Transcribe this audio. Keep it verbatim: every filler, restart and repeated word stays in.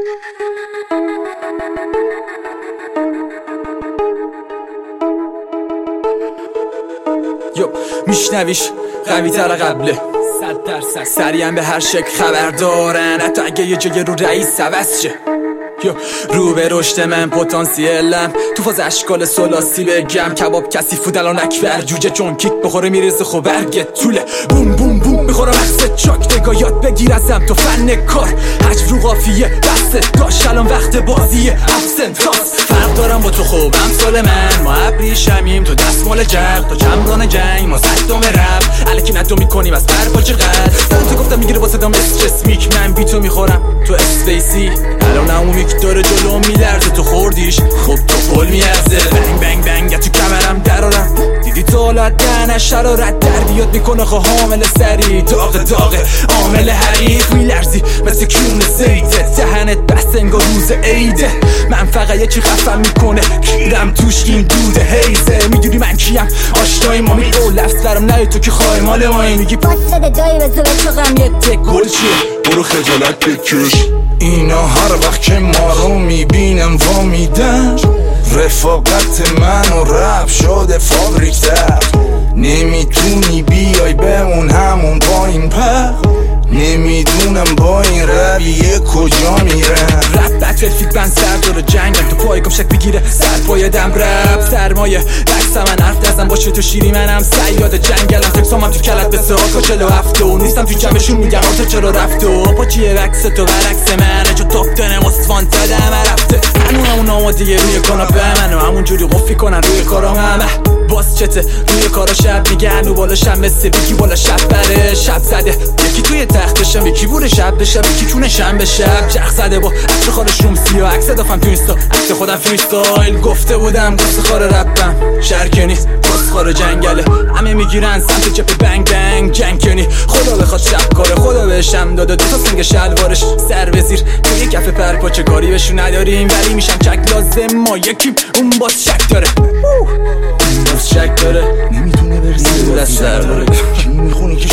یو میشنویش قوی تر قبله صد درصد سریعا به هر شکل خبر دارن، حتی اگه یه جای رو رئیس عوض شه. یو رو به رشد من پتانسیلم تو فاز اشکال سلاسی بگم کباب کسی فودلان اکبر جوجه چون کیک بخوره میرزه خو برگت طوله بوم بوم بوم میخوره مقصد چاک نگاه یاد بگیر ازم تو فن کار حجم رو قافیه دست داشت الان وقت بازیه ابسنت راست فرق دارم با تو خوب امثال من ما ابریشمیم تو دستمال جرق تو چمدان جنگ ما صدام رب الکی ندو میکنیم از پر پاچه قد سن تو گفتم میگیره واسه دام استرس میک من بی تو میخورم تو اسپیسی الان عمومی که داره جلو میلرزه تو خوردیش خب تو پل میارزه بنگ بنگ بنگ تو کمرم درارم دیدی تو حالت دهنش شرارت در بیاد میکنه خو حامل سری داغ داغ عامل حریف میلرزی مثل کون زیده دهنت بست انگار روز عیده من فقط یه چی خفم میکنه کیرم توش این دوده هیزه میدونی من کیم آشنایی ما می او لفظ برم نهی تو که خواهی مال مایی میگی پاس بده دایی به زوه چقم یه تک گل چیه برو خجالت بکش اینا هر وقت که ما رو میبینم وا میدن رفاقت من و رپ شده فابریک در نمیتونی بیای بمون همون با این پر نمیدونم با این رویه کجا میرم رپ بتل فیت بند سر داره جنگم تو پایگم شک بگیره سر پایدم رپ سرمایه بکس من حرف دزم باشه تو شیری منم سیاد جنگلم تکسامم تو کلت به ساکا چلو هفته و نیستم تو جمعشون میگم آتا چرا رفته و با چیه بکس تو برعکس منه چو تاپ دنم اصفان دادم رفته هنون همون آمادیه روی کاناپه منو همون جوری قفی کنن روی کارام همه باز چته روی کارا شب میگن و بالا شب مثل بیکی بالا شب بره شب زده یکی توی تختشم یکی بوره شب به شب یکی چونه شم به شب جخ زده با عطر خارش روم سیاه عکس دافم تو اینستا عکس خودم فریستایل گفته بودم گفت خار رپم شرکه نیست گفت خار جنگله همه میگیرن سمت جپ بنگ بنگ جنگ کنی خدا بخواد شب کاره خدا بهشم داده دو تا سنگ شلوارش سر به زیر تو یک کف پر پاچه کاری بهشون نداریم ولی میشم چک لازم ما یکیم اون باز شک داره اون باز شک داره نمیتونه برسه دست سر داره کی میخونی که